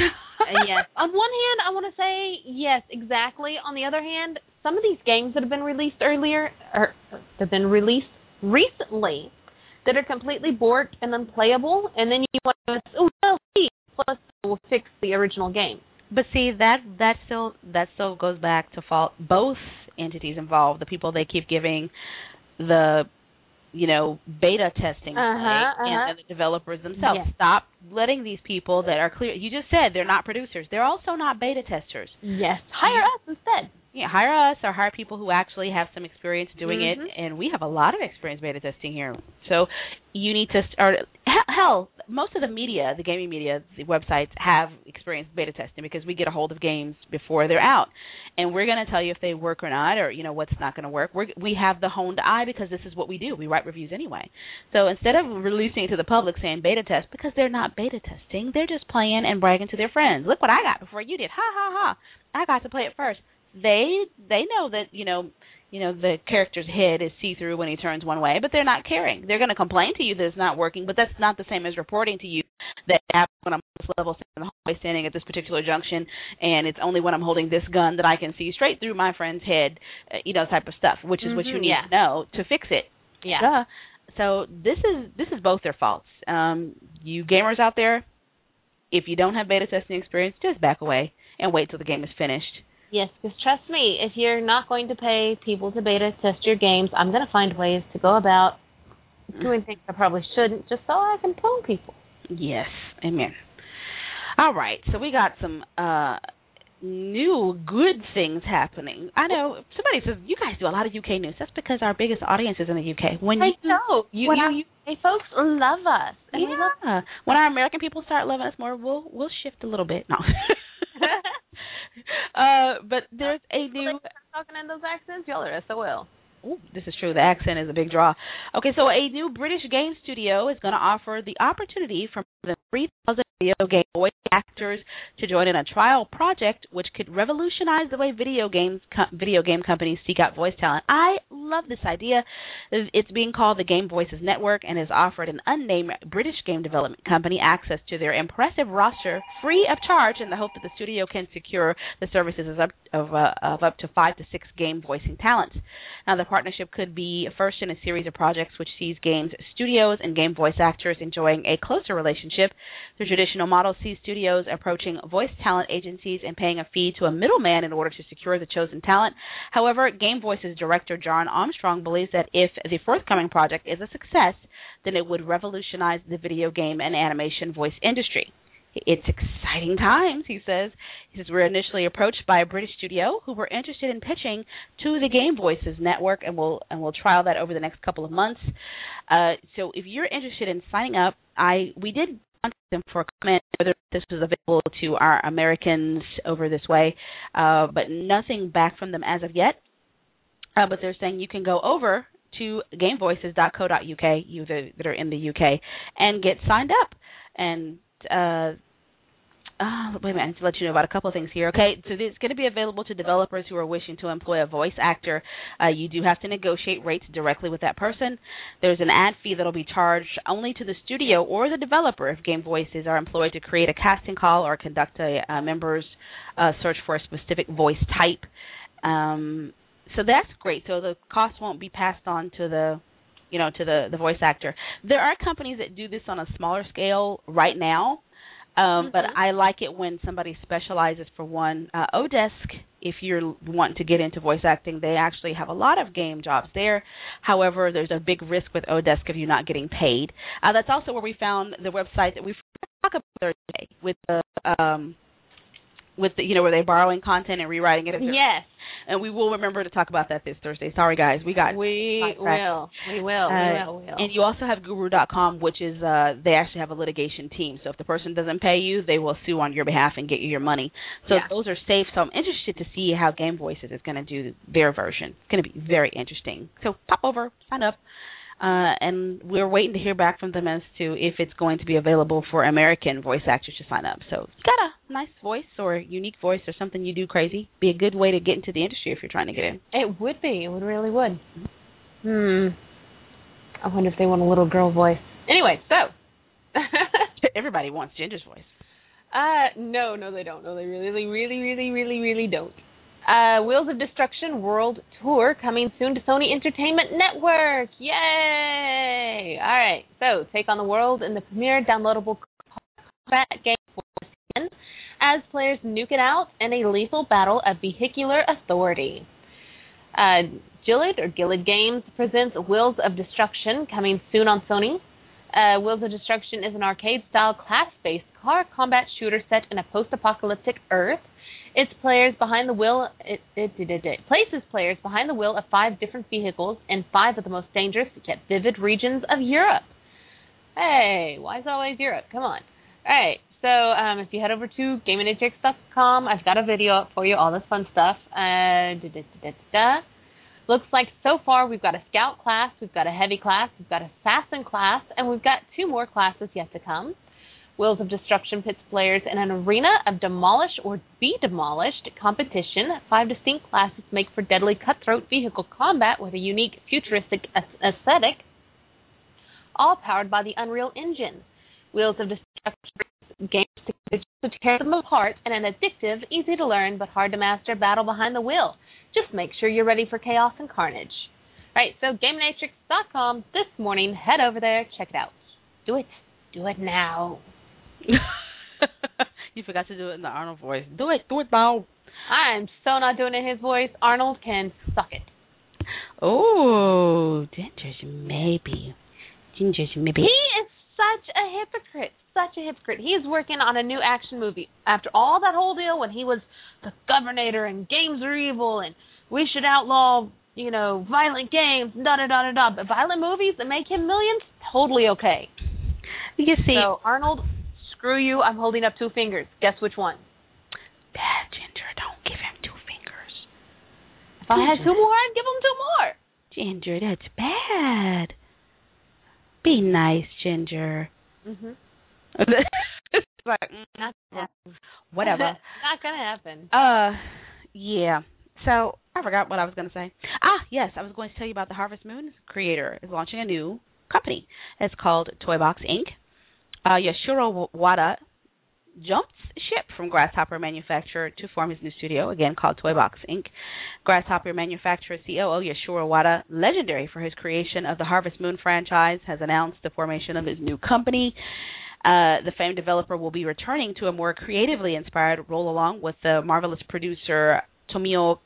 Yes. On one hand, I want to say yes, exactly. On the other hand, some of these games that have been released earlier, or have been released recently, that are completely borked and unplayable, and then you want to, oh, well, see, plus we'll fix the original game. But see, that still goes back to fault both entities involved, the people they keep giving the beta testing and the developers themselves. Yes. Stop letting these people that are clear. You just said they're not producers. They're also not beta testers. Yes. Hire us instead. Yeah, hire us or hire people who actually have some experience doing it, and we have a lot of experience beta testing here. So you need to start. Hell, most of the media, the gaming media, the websites have experience beta testing because we get a hold of games before they're out, and we're going to tell you if they work or not, or what's not going to work. We have the honed eye because this is what we do. We write reviews anyway. So instead of releasing it to the public saying beta test, because they're not beta testing, they're just playing and bragging to their friends. Look what I got before you did. Ha ha ha! I got to play it first. They know that the character's head is see-through when he turns one way, but they're not caring. They're going to complain to you that it's not working, but that's not the same as reporting to you that when I'm at this level standing at this particular junction, and it's only when I'm holding this gun that I can see straight through my friend's head, type of stuff, which is what you need to know to fix it. Yeah. So this is both their faults. You gamers out there, if you don't have beta testing experience, just back away and wait till the game is finished. Yes, because trust me, if you're not going to pay people to beta test your games, I'm going to find ways to go about doing things I probably shouldn't just so I can phone people. Yes, amen. All right, so we got some new good things happening. I know somebody says you guys do a lot of UK news. That's because our biggest audience is in the UK. You folks love us. And we love when our American people start loving us more, we'll shift a little bit. No. But there's a new talking in those accents. Y'all are SOL. Ooh, this is true. The accent is a big draw. Okay, so a new British game studio is going to offer the opportunity for more than 3,000 video game voice actors to join in a trial project which could revolutionize the way video game companies seek out voice talent. I love this idea. It's being called the Game Voices Network and has offered an unnamed British game development company access to their impressive roster free of charge in the hope that the studio can secure the services of up to 5 to 6 game voicing talents. Now, the partnership could be first in a series of projects which sees games studios and game voice actors enjoying a closer relationship. The traditional model sees studios approaching voice talent agencies and paying a fee to a middleman in order to secure the chosen talent. However, Game Voices director John Armstrong believes that if the forthcoming project is a success, then it would revolutionize the video game and animation voice industry. It's exciting times, he says. He says, we're initially approached by a British studio who were interested in pitching to the Game Voices Network, and we'll trial that over the next couple of months. So if you're interested in signing up, we did contact them for a comment whether this was available to our Americans over this way, but nothing back from them as of yet. But they're saying you can go over to gamevoices.co.uk, you that are in the UK, and get signed up. And wait a minute, I need to let you know about a couple of things here. Okay, so it's going to be available to developers who are wishing to employ a voice actor. You do have to negotiate rates directly with that person. There's an ad fee that will be charged only to the studio or the developer if Game Voices are employed to create a casting call or conduct a members search for a specific voice type. So that's great. So the cost won't be passed on to the the voice actor. There are companies that do this on a smaller scale right now. But I like it when somebody specializes for one. Odesk, if you're wanting to get into voice acting, they actually have a lot of game jobs there. However, there's a big risk with Odesk of you not getting paid. That's also where we found the website that we talked about Thursday with the where they're borrowing content and rewriting it. Yes. And we will remember to talk about that this Thursday. Sorry, guys. We will. And you also have Guru.com, which is they actually have a litigation team. So if the person doesn't pay you, they will sue on your behalf and get you your money. So those are safe. So I'm interested to see how Game Voices is going to do their version. It's going to be very interesting. So pop over, sign up. And we're waiting to hear back from them as to if it's going to be available for American voice actors to sign up. So if you got a nice voice or a unique voice or something you do crazy, be a good way to get into the industry if you're trying to get in. It would be. It really would. I wonder if they want a little girl voice. Anyway, so. Everybody wants Ginger's voice. No, they don't. No, they really don't. Wheels of Destruction World Tour coming soon to Sony Entertainment Network. Yay! All right, so take on the world in the premier downloadable combat game for CN as players nuke it out in a lethal battle of vehicular authority. Gilead Games presents Wheels of Destruction coming soon on Sony. Wheels of Destruction is an arcade-style class-based car combat shooter set in a post-apocalyptic Earth. It places players behind the wheel of 5 different vehicles in 5 of the most dangerous yet vivid regions of Europe. Hey, why is it always Europe? Come on. All right, so if you head over to GameAndHX.com, I've got a video up for you, all this fun stuff. Looks like so far we've got a Scout class, we've got a Heavy class, we've got an Assassin class, and we've got 2 more classes yet to come. Wheels of Destruction pits players in an arena of demolish or be demolished competition. 5 distinct classes make for deadly cutthroat vehicle combat with a unique futuristic aesthetic, all powered by the Unreal Engine. Wheels of Destruction games to tear them apart in an addictive, easy to learn but hard to master battle behind the wheel. Just make sure you're ready for chaos and carnage. All right, so GameAndHX.com this morning. Head over there, check it out. Do it. Do it now. You forgot to do it in the Arnold voice. Do it now. I'm so not doing it in his voice. Arnold can suck it. Oh, Ginger's maybe. He is such a hypocrite. Such a hypocrite. He is working on a new action movie. After all that whole deal when he was the governor and games are evil and we should outlaw, violent games, da-da-da-da-da. But violent movies that make him millions, totally okay. You see. So, Arnold, screw you. I'm holding up 2 fingers. Guess which one? Bad, Ginger. Don't give him 2 fingers. If I had 2 more, I'd give him 2 more. Ginger, that's bad. Be nice, Ginger. Mm-hmm. Like, not gonna happen. Whatever. Not gonna happen. Yeah. So I forgot what I was going to say. Yes, I was going to tell you about the Harvest Moon creator is launching a new company. It's called Toybox Inc. Yoshiro Wada jumped ship from Grasshopper manufacturer to form his new studio, again called Toybox Inc. Grasshopper manufacturer COO Yoshiro Wada, legendary for his creation of the Harvest Moon franchise, has announced the formation of his new company. The famed developer will be returning to a more creatively inspired role along with the marvelous producer Tomio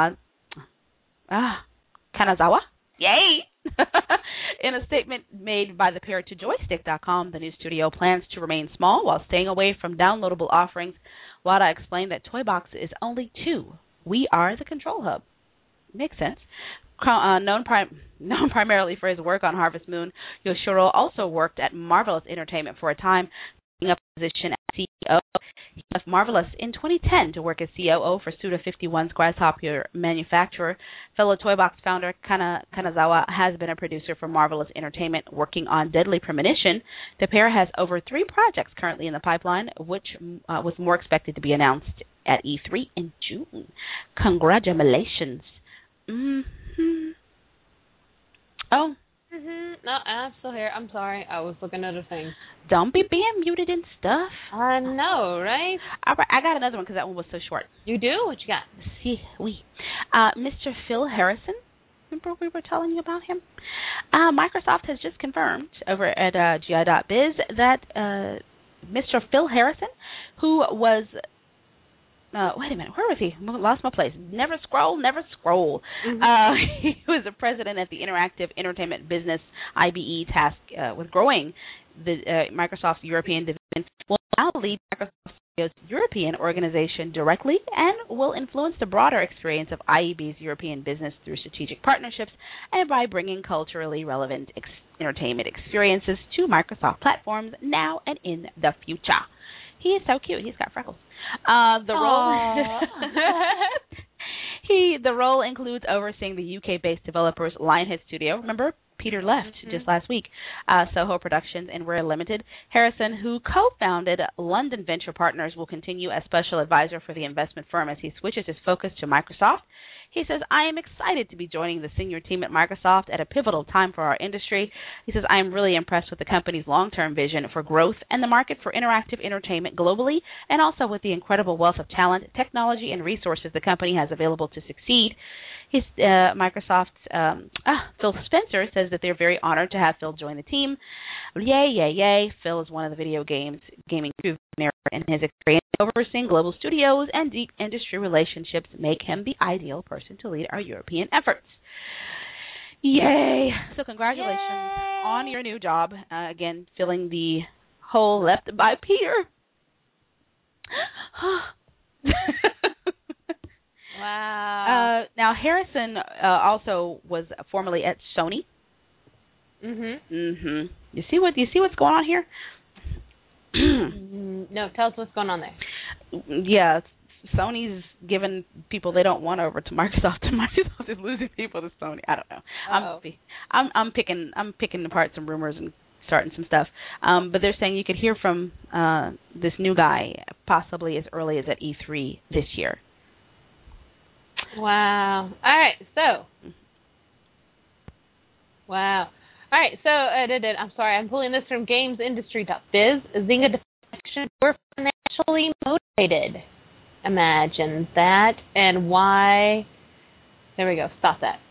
Kanazawa. Yay! In a statement made by the pair to Joystick.com, the new studio plans to remain small while staying away from downloadable offerings. Wada explained that Toybox is only 2. We are the control hub. Makes sense. Known primarily for his work on Harvest Moon, Yoshiro also worked at Marvelous Entertainment for a time, taking up a position as CEO. He left Marvelous in 2010 to work as COO for Suda51's Grasshopper manufacturer. Fellow Toybox founder Kanazawa has been a producer for Marvelous Entertainment, working on Deadly Premonition. The pair has over 3 projects currently in the pipeline, which was more expected to be announced at E3 in June. Congratulations. Mm-hmm. Oh. Mm-hmm. No, I'm still here. I'm sorry. I was looking at a thing. Don't be being muted and stuff. I know, right? All right, I got another one because that one was so short. You do? What you got? See, Mr. Phil Harrison. Remember we were telling you about him? Microsoft has just confirmed over at GI.biz that Mr. Phil Harrison, who was wait a minute, where was he? Lost my place. Never scroll. Mm-hmm. He was the president at the Interactive Entertainment Business, IBE, tasked with growing the Microsoft's European division. Will now lead Microsoft Studios' European organization directly and will influence the broader experience of IEB's European business through strategic partnerships and by bringing culturally relevant entertainment experiences to Microsoft platforms now and in the future. He is so cute. He's got freckles. The role includes overseeing the UK-based developers Lionhead Studio. Remember, Peter left just last week. Soho Productions and Rare Limited. Harrison, who co-founded London Venture Partners, will continue as special advisor for the investment firm as he switches his focus to Microsoft. He says, I am excited to be joining the senior team at Microsoft at a pivotal time for our industry. He says, I am really impressed with the company's long-term vision for growth and the market for interactive entertainment globally, and also with the incredible wealth of talent, technology, and resources the company has available to succeed. Microsoft's Phil Spencer says that they're very honored to have Phil join the team. Yay, yay, yay. Phil is one of the video gaming visionaries, and his experience overseeing global studios and deep industry relationships make him the ideal person to lead our European efforts. Yay. So congratulations on your new job. Again, filling the hole left by Peter. Wow. Now, Harrison also was formerly at Sony. You see what's going on here? No, tell us what's going on there. Yeah, Sony's giving people they don't want over to Microsoft, and Microsoft is losing people to Sony. I don't know. I'm picking apart some rumors and starting some stuff. But they're saying you could hear from this new guy possibly as early as at E3 this year. Wow. All right, so. Wow. All right, so I'm sorry, I'm pulling this from GamesIndustry.biz. Zynga defection were financially motivated. Imagine that, and why? There we go. Stop that.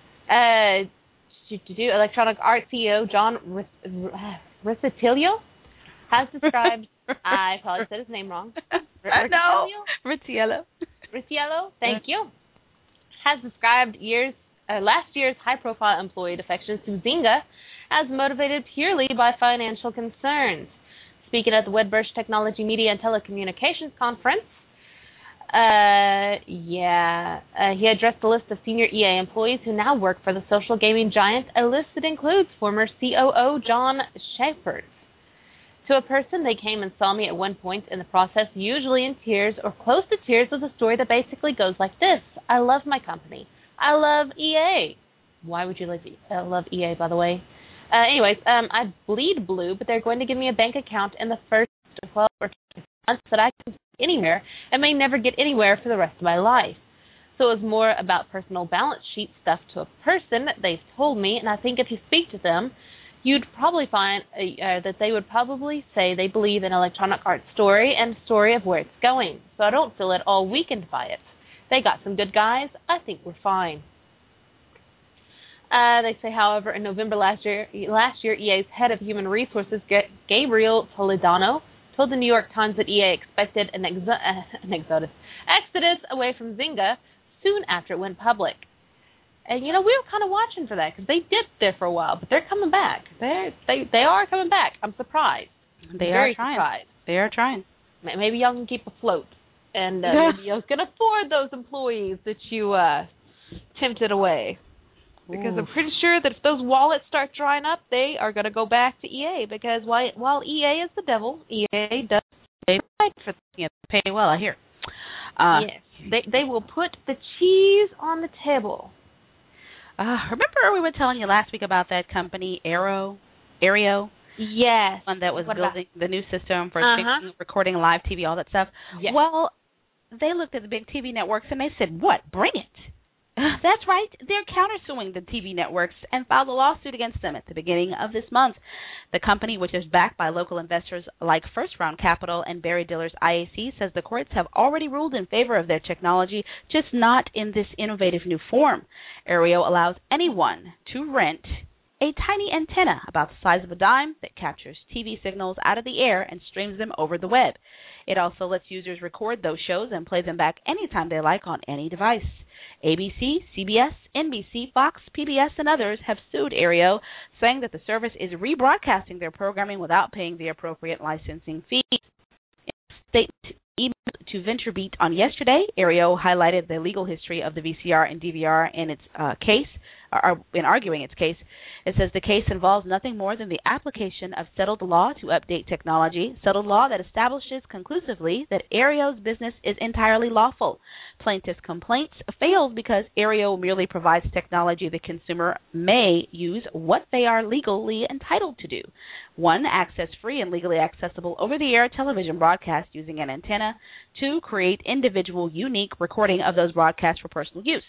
Electronic Arts CEO John Riccitiello has described. I probably said his name wrong. No, Riccitiello. Riccitiello, thank you. Has described last year's high-profile employee defections to Zynga as motivated purely by financial concerns. Speaking at the Wedbush Technology, Media, and Telecommunications Conference, he addressed a list of senior EA employees who now work for the social gaming giant. A list that includes former COO John Schaeffer. To a person, they came and saw me at one point in the process, usually in tears or close to tears, with a story that basically goes like this. I love my company. I love EA. Why would you love EA, by the way? I bleed blue, but they're going to give me a bank account in the first 12 or 20 months that I can get anywhere and may never get anywhere for the rest of my life. So it was more about personal balance sheet stuff to a person, they've told me, and I think if you speak to them, you'd probably find that they would probably say they believe in Electronic Arts' story and story of where it's going. So I don't feel at all weakened by it. They got some good guys. I think we're fine. They say, however, in November last year, EA's head of human resources, Gabriel Toledano, told the New York Times that EA expected an exodus away from Zynga soon after it went public. And, we were kind of watching for that because they dipped there for a while, but they're coming back. They are coming back. I'm surprised. They are trying. Maybe y'all can keep afloat. And maybe y'all can afford those employees that you tempted away. Because I'm pretty sure that if those wallets start drying up, they are going to go back to EA. Because while EA is the devil, EA does pay for pay well, I hear. Yes, they will put the cheese on the table. Remember we were telling you last week about that company, Aereo? Yes. One that was building the new system for recording live TV, all that stuff. Yes. Well, they looked at the big TV networks and they said, what? Bring it. That's right. They're countersuing the TV networks and filed a lawsuit against them at the beginning of this month. The company, which is backed by local investors like First Round Capital and Barry Diller's IAC, says the courts have already ruled in favor of their technology, just not in this innovative new form. Aereo allows anyone to rent a tiny antenna about the size of a dime that captures TV signals out of the air and streams them over the web. It also lets users record those shows and play them back anytime they like on any device. ABC, CBS, NBC, Fox, PBS, and others have sued Aereo, saying that the service is rebroadcasting their programming without paying the appropriate licensing fee. In a statement emailed to VentureBeat on yesterday, Aereo highlighted the legal history of the VCR and DVR in its case, in arguing its case, it says the case involves nothing more than the application of settled law to update technology, settled law that establishes conclusively that Aereo's business is entirely lawful. Plaintiff's complaint fails because Aereo merely provides technology the consumer may use what they are legally entitled to do. 1, access free and legally accessible over-the-air television broadcast using an antenna. 2, create individual unique recording of those broadcasts for personal use.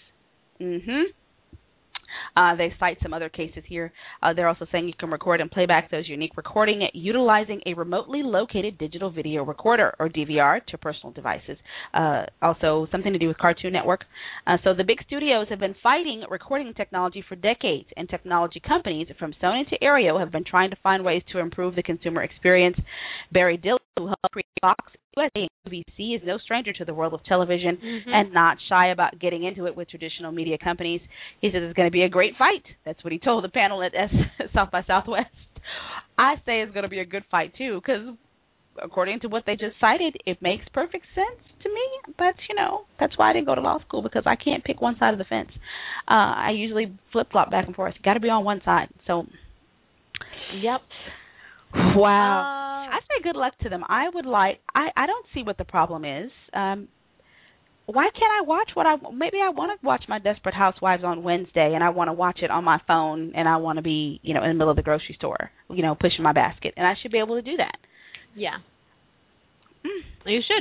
They cite some other cases here. They're also saying you can record and play back those unique recording utilizing a remotely located digital video recorder, or DVR, to personal devices. Also something to do with Cartoon Network. So the big studios have been fighting recording technology for decades, and technology companies from Sony to Aereo have been trying to find ways to improve the consumer experience. Barry Dillon, who helped create Fox USA and QVC, is no stranger to the world of television and not shy about getting into it with traditional media companies. He says it's going to be a great fight. That's what he told the panel at South by Southwest. I say it's going to be a good fight, too, because according to what they just cited, it makes perfect sense to me. But, that's why I didn't go to law school, because I can't pick one side of the fence. I usually flip-flop back and forth. Got to be on one side. So, yep. Wow. I say good luck to them. I don't see what the problem is. Why can't I watch maybe I want to watch my Desperate Housewives on Wednesday, and I want to watch it on my phone, and I want to be, in the middle of the grocery store, pushing my basket, and I should be able to do that. Yeah. You should.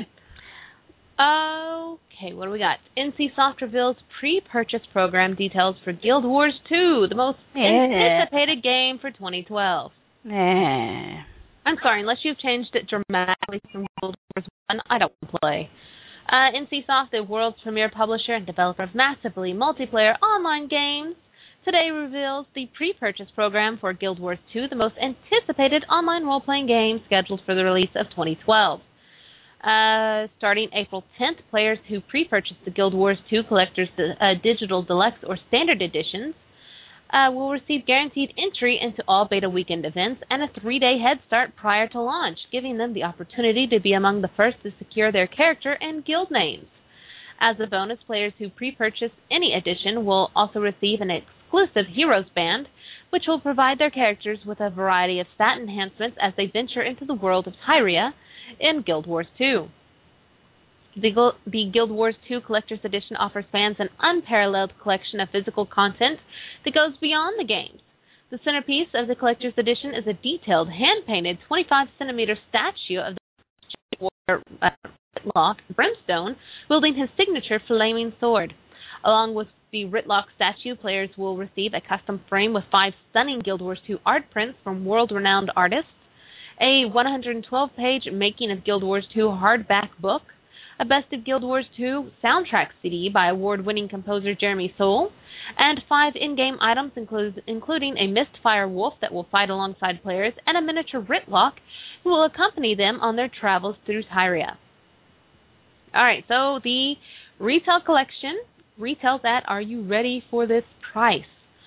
Okay, what do we got? NCSoft reveals pre-purchase program details for Guild Wars 2, the most anticipated game for 2012. I'm sorry, unless you've changed it dramatically from Guild Wars 1, I don't want to play. NCSoft, the world's premier publisher and developer of massively multiplayer online games, today reveals the pre-purchase program for Guild Wars 2, the most anticipated online role-playing game scheduled for the release of 2012. Starting April 10th, players who pre-purchase the Guild Wars 2 Collector's Digital Deluxe or Standard Editions will receive guaranteed entry into all beta weekend events and a 3-day head start prior to launch, giving them the opportunity to be among the first to secure their character and guild names. As a bonus, players who pre-purchase any edition will also receive an exclusive Heroes Band, which will provide their characters with a variety of stat enhancements as they venture into the world of Tyria in Guild Wars 2. The Guild Wars 2 Collector's Edition offers fans an unparalleled collection of physical content that goes beyond the games. The centerpiece of the Collector's Edition is a detailed, hand-painted 25-centimeter statue of the Rytlock Brimstone wielding his signature flaming sword. Along with the Rytlock statue, players will receive a custom frame with 5 stunning Guild Wars 2 art prints from world-renowned artists, a 112-page Making of Guild Wars 2 hardback book, a Best of Guild Wars 2 soundtrack CD by award-winning composer Jeremy Soule, and 5 in-game items including a Mistfire Wolf that will fight alongside players and a miniature Rytlock who will accompany them on their travels through Tyria. Alright, so the retail collection retails at, are you ready for this price?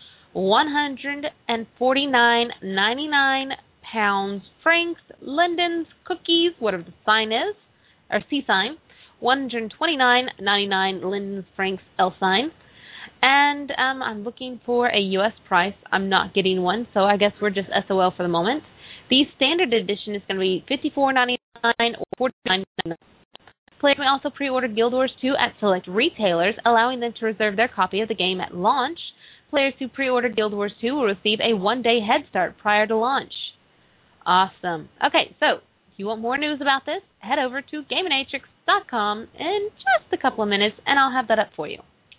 £149.99, francs, lindens, cookies, whatever the sign is, or C sign, $129.99 lindens, francs, L sign. And I'm looking for a U.S. price. I'm not getting one, so I guess we're just SOL for the moment. The standard edition is going to be $54.99 or $49.99. Players may also pre-order Guild Wars 2 at select retailers, allowing them to reserve their copy of the game at launch. Players who pre-order Guild Wars 2 will receive a 1-day head start prior to launch. Awesome. Okay, so if you want more news about this, head over to GameAnatrix.com in just a couple of minutes, and I'll have that up for you.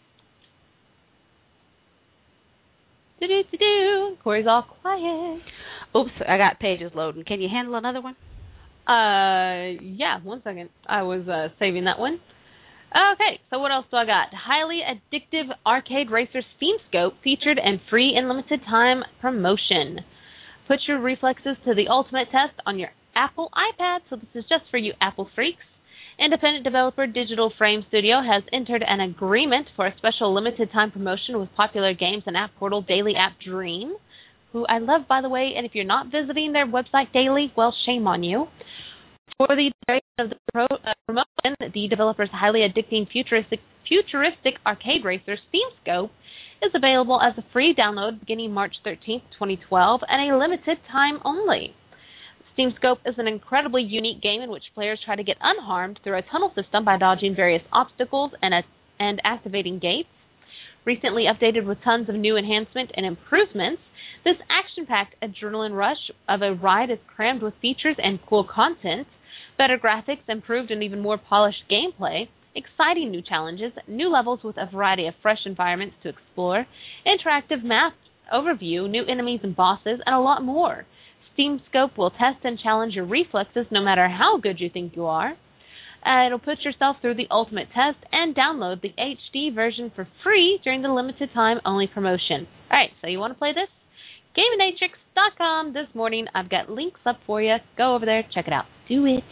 Corey's all quiet. Oops, I got pages loading. Can you handle another one? Yeah, 1 second. I was saving that one. Okay, so what else do I got? Highly addictive arcade racer Steam Scope featured and free in limited time promotion. Put your reflexes to the ultimate test on your Apple iPad, so this is just for you Apple freaks. Independent developer Digital Frame Studio has entered an agreement for a special limited-time promotion with popular games and app portal Daily App Dream, who I love, by the way, and if you're not visiting their website daily, well, shame on you. For the duration of the promotion, the developer's highly addicting futuristic arcade racer Steam Scope is available as a free download beginning March 13th, 2012, and a limited time only. Steam Scope is an incredibly unique game in which players try to get unharmed through a tunnel system by dodging various obstacles and activating gates. Recently updated with tons of new enhancement and improvements, this action-packed adrenaline rush of a ride is crammed with features and cool content, better graphics, improved and even more polished gameplay, exciting new challenges, new levels with a variety of fresh environments to explore, interactive map overview, new enemies and bosses, and a lot more. Steam Scope will test and challenge your reflexes no matter how good you think you are. It'll put yourself through the ultimate test and download the HD version for free during the limited time only promotion. All right, so you want to play this? GameNatrix.com this morning. I've got links up for you. Go over there, check it out. Do it.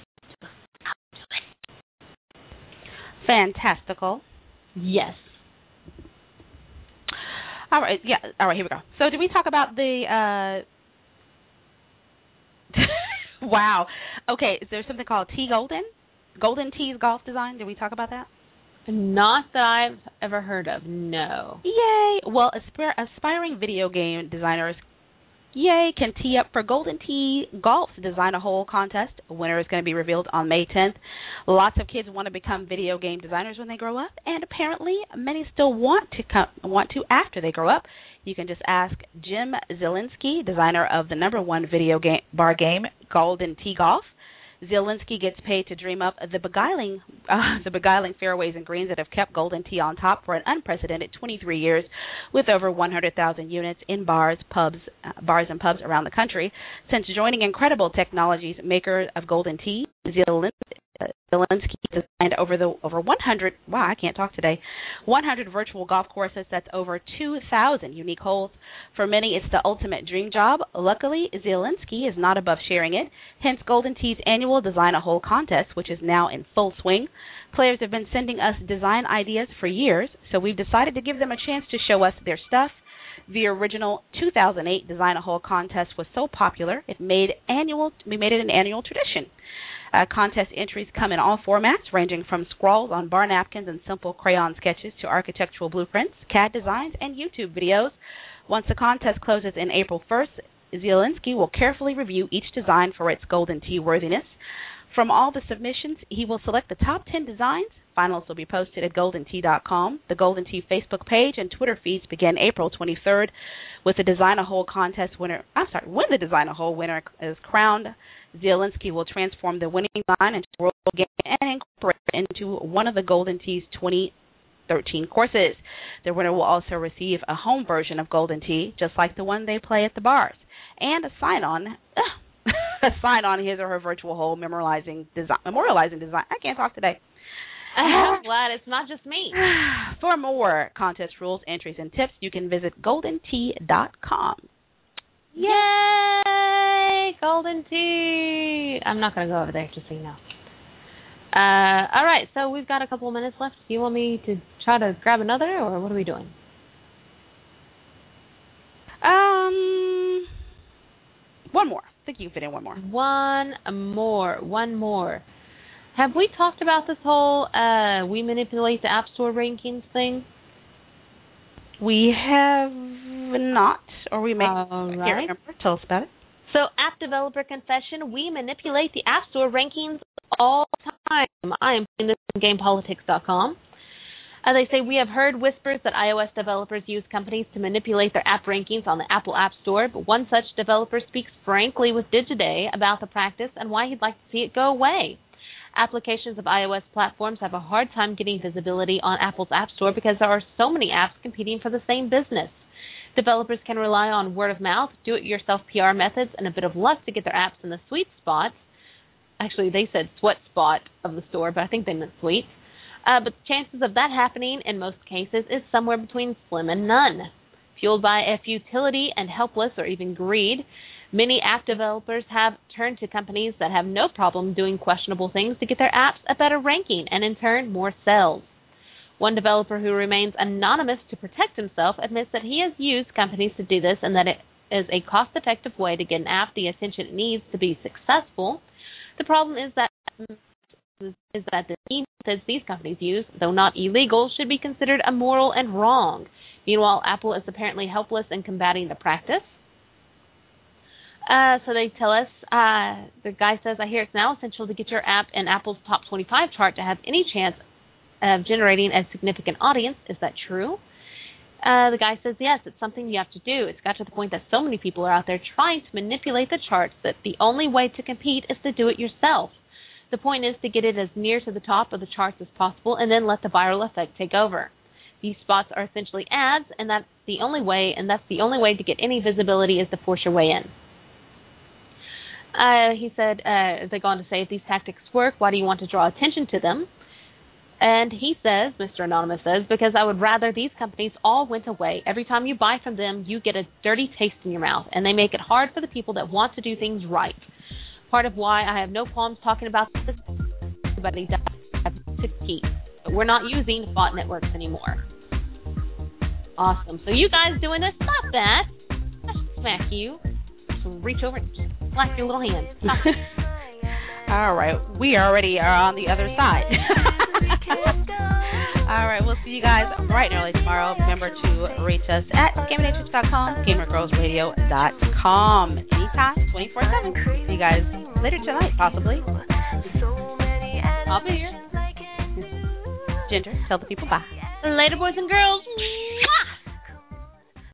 Fantastical. Yes. All right, yeah. All right, here we go. So did we talk about the wow. Okay, is there something called T Golden? Golden T's golf design? Did we talk about that? Not that I've ever heard of, no. Yay! Well, aspiring video game designers, can tee up for Golden Tee Golf's Design a Hole contest. A winner is going to be revealed on May 10th. Lots of kids want to become video game designers when they grow up, and apparently many still want to after they grow up. You can just ask Jim Zielinski, designer of the #1 video game bar game, Golden Tee Golf. Zielinski gets paid to dream up the beguiling fairways and greens that have kept Golden Tee on top for an unprecedented 23 years, with over 100,000 units in bars and pubs around the country. Since joining Incredible Technologies, maker of Golden Tee, Zielinski designed over 100. Wow, I can't talk today. 100 virtual golf courses. That's over 2,000 unique holes. For many, it's the ultimate dream job. Luckily, Zielinski is not above sharing it. Hence, Golden Tee's annual Design a Hole contest, which is now in full swing. Players have been sending us design ideas for years, so we've decided to give them a chance to show us their stuff. The original 2008 Design a Hole contest was so popular, we made it an annual tradition. Contest entries come in all formats, ranging from scrawls on bar napkins and simple crayon sketches to architectural blueprints, CAD designs, and YouTube videos. Once the contest closes in April 1st, Zielinski will carefully review each design for its Golden Tee worthiness. From all the submissions, he will select the top 10 designs. Finals will be posted at GoldenTee.com. The Golden Tee Facebook page and Twitter feeds begin April 23rd with the Design a Hole contest winner. When the Design a Hole winner is crowned, Zielinski will transform the winning design into a world game and incorporate it into one of the Golden Tee's 2013 courses. The winner will also receive a home version of Golden Tee, just like the one they play at the bars, and a sign-on his or her virtual hole memorializing design. I can't talk today. I'm glad it's not just me. For more contest rules, entries, and tips, you can visit GoldenTee.com. Yay! Golden Tee! I'm not going to go over there, just so you know. All right, so we've got a couple of minutes left. Do you want me to try to grab another, or what are we doing? One more. I think you can fit in one more. One more. Have we talked about this whole we manipulate the App Store rankings thing? We have not, or we may. All right. Can't remember. Tell us about it. So, app developer confession: we manipulate the App Store rankings all the time. I am putting this on GamePolitics.com. They say we have heard whispers that iOS developers use companies to manipulate their app rankings on the Apple App Store, but one such developer speaks frankly with Digiday about the practice and why he'd like to see it go away. Applications of iOS platforms have a hard time getting visibility on Apple's App Store because there are so many apps competing for the same business. Developers can rely on word of mouth, do-it-yourself PR methods, and a bit of luck to get their apps in the sweet spots. Actually, they said sweat spot of the store, but I think they meant sweet. But the chances of that happening in most cases is somewhere between slim and none. Fueled by a futility and helpless or even greed, many app developers have turned to companies that have no problem doing questionable things to get their apps a better ranking and, in turn, more sales. One developer who remains anonymous to protect himself admits that he has used companies to do this and that it is a cost-effective way to get an app the attention it needs to be successful. The problem is that the methods these companies use, though not illegal, should be considered immoral and wrong. Meanwhile, Apple is apparently helpless in combating the practice. So they tell us, the guy says, I hear it's now essential to get your app in Apple's top 25 chart to have any chance of generating a significant audience. Is that true? The guy says, yes, it's something you have to do. It's got to the point that so many people are out there trying to manipulate the charts that the only way to compete is to do it yourself. The point is to get it as near to the top of the charts as possible and then let the viral effect take over. These spots are essentially ads, and that's the only way to get any visibility is to force your way in. He said, they go on to say, if these tactics work, why do you want to draw attention to them? And he says, Mr. Anonymous says, because I would rather these companies all went away. Every time you buy from them, you get a dirty taste in your mouth, and they make it hard for the people that want to do things right. Part of why I have no qualms talking about this, but he does have to keep. But we're not using bot networks anymore. Awesome. So you guys doing this, stop that. I should smack you. So reach over and slap your little hand. All right. We already are on the other side. All right. We'll see you guys bright and early tomorrow. Remember to reach us at GamingNatrix.com, GamerGirlsRadio.com. Anytime, 24/7. See you guys later tonight, possibly. I'll be here. Ginger, tell the people bye. Later, boys and girls. Mwah!